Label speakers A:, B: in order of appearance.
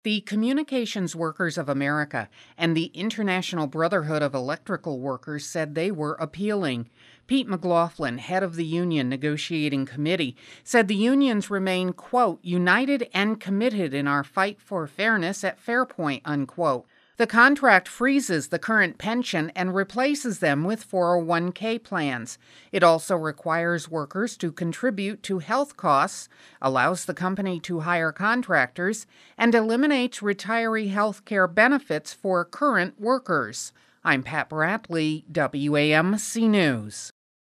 A: The Communications Workers of America and the International Brotherhood of Electrical Workers said they were appealing. Pete McLaughlin, head of the union negotiating committee, said the unions remain, quote, united and committed in our fight for fairness at Fairpoint, unquote. The contract freezes the current pension and replaces them with 401k plans. It also requires workers to contribute to health costs, allows the company to hire contractors, and eliminates retiree health care benefits for current workers. I'm Pat Bradley, WAMC News.